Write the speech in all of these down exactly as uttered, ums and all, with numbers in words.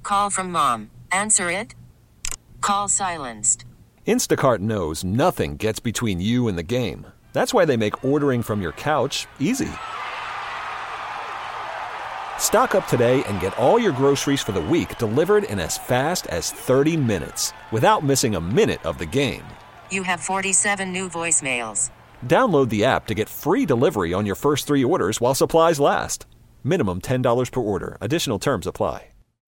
call from mom. Answer it. Call silenced. Instacart knows nothing gets between you and the game. That's why they make ordering from your couch easy. Stock up today and get all your groceries for the week delivered in as fast as thirty minutes without missing a minute of the game. You have forty-seven new voicemails. Download the app to get free delivery on your first three orders while supplies last. Minimum ten dollars per order. Additional terms apply.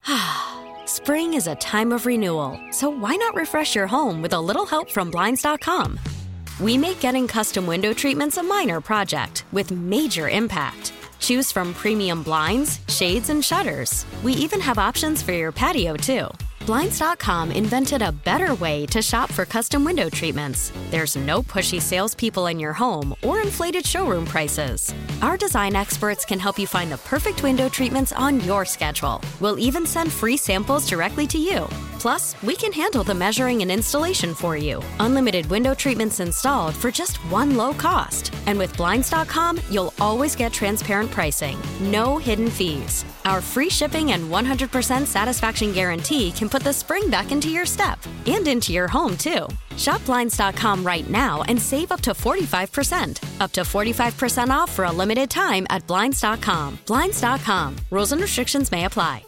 Spring is a time of renewal, so why not refresh your home with a little help from Blinds dot com? We make getting custom window treatments a minor project with major impact. Choose from premium blinds, shades, and shutters. We even have options for your patio, too. Blinds dot com invented a better way to shop for custom window treatments. There's no pushy salespeople in your home or inflated showroom prices. Our design experts can help you find the perfect window treatments on your schedule. We'll even send free samples directly to you. Plus, we can handle the measuring and installation for you. Unlimited window treatments installed for just one low cost. And with Blinds dot com, you'll always get transparent pricing. No hidden fees. Our free shipping and one hundred percent satisfaction guarantee can put the spring back into your step and into your home, too. Shop Blinds dot com right now and save up to forty-five percent. Up to forty-five percent off for a limited time at Blinds dot com. Blinds dot com. Rules and restrictions may apply.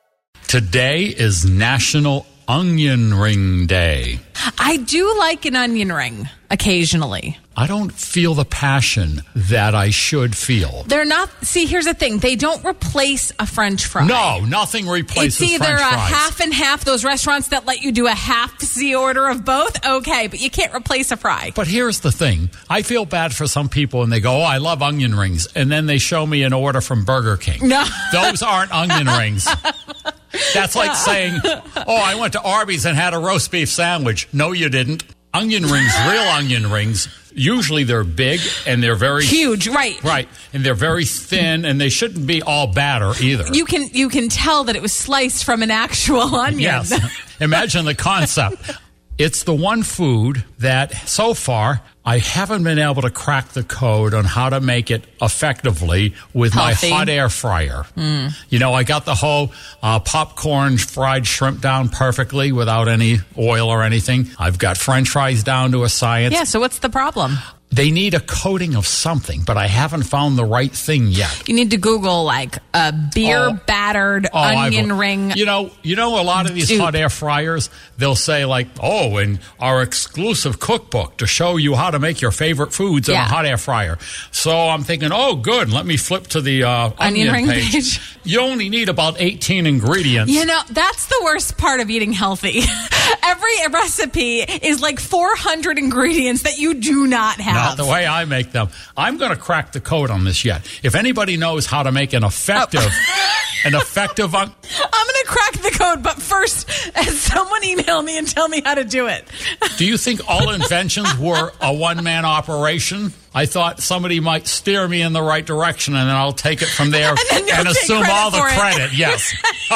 Today is National Onion Ring Day. I do like an onion ring occasionally. I don't feel the passion that I should feel. They're not, see, here's the thing. They don't replace a French fry. No, nothing replaces French fries. It's either French a fries. half and half, those restaurants that let you do a half-C order of both, okay, but you can't replace a fry. But here's the thing. I feel bad for some people, and they go, oh, I love onion rings, and then they show me an order from Burger King. No. Those aren't onion rings. That's like saying, oh, I went to Arby's and had a roast beef sandwich. No, you didn't. Onion rings, real onion rings, usually they're big and they're very... Huge, right. Right, and they're very thin, and they shouldn't be all batter either. You can you can tell that it was sliced from an actual onion. Yes. Imagine the concept. It's the one food that, so far, I haven't been able to crack the code on how to make it effectively with Healthy. my hot air fryer. Mm. You know, I got the whole uh, popcorn fried shrimp down perfectly without any oil or anything. I've got French fries down to a science. Yeah, so what's the problem? They need a coating of something, but I haven't found the right thing yet. You need to Google, like, a beer-battered oh, onion I've, ring. You know, you know, a lot of these Dude. hot air fryers, they'll say, like, oh, in our exclusive cookbook to show you how to make your favorite foods in Yeah. a hot air fryer. So I'm thinking, oh, good, let me flip to the uh, Onion onion ring page. page. You only need about eighteen ingredients. You know, that's the worst part of eating healthy. Every recipe is like four hundred ingredients that you do not have. Not the way I make them. I'm going to crack the code on this yet. If anybody knows how to make an effective, Oh. an effective, un- I'm going to crack the code, but first, someone email me and tell me how to do it. do you think all inventions were a one-man operation? I thought somebody might steer me in the right direction, and then I'll take it from there And then you'll and take assume credit all the for it. credit. Yes.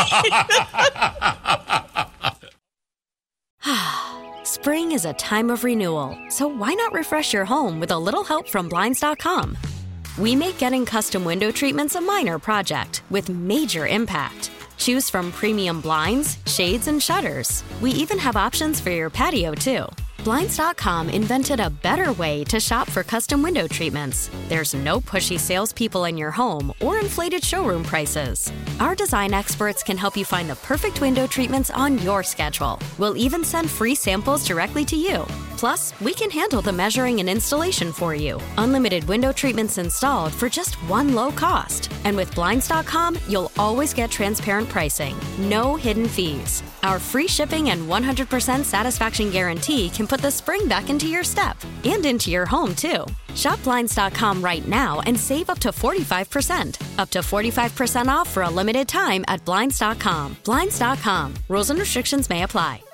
Spring is a time of renewal, so why not refresh your home with a little help from Blinds dot com? We make getting custom window treatments a minor project with major impact. Choose from premium blinds, shades, and shutters. We even have options for your patio, too. Blinds dot com invented a better way to shop for custom window treatments. There's no pushy salespeople in your home or inflated showroom prices. Our design experts can help you find the perfect window treatments on your schedule. We'll even send free samples directly to you. Plus, we can handle the measuring and installation for you. Unlimited window treatments installed for just one low cost. And with Blinds dot com, you'll always get transparent pricing. No hidden fees. Our free shipping and one hundred percent satisfaction guarantee can put the spring back into your step and into your home, too. Shop Blinds dot com right now and save up to forty-five percent. Up to forty-five percent off for a limited time at Blinds dot com. Blinds dot com. Rules and restrictions may apply.